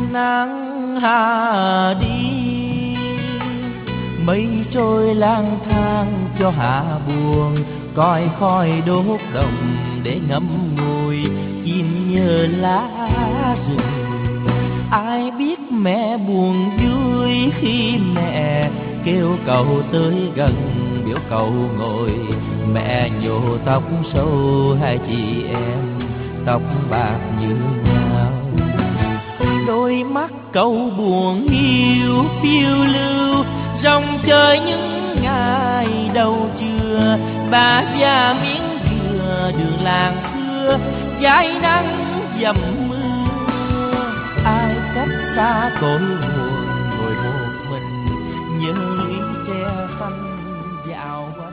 nắng hạ đi, mây trôi lang thang cho hạ buồn, coi khói đốt đồng để ngắm ngùi, chim nhớ lá rừng. Ai biết mẹ buồn vui khi mẹ kêu cậu tới gần, biểu cậu ngồi. Mẹ nhổ tóc sâu hai chị em, tóc bạc như nhau. Đôi mắt cậu buồn hiu phiêu lưu, rong chơi những ngày đầu trưa. Bà già miếng dừa đường làng xưa, trái nắng dầm mưa. Ai cách xa cội nguồn, ngồi một mình nhớ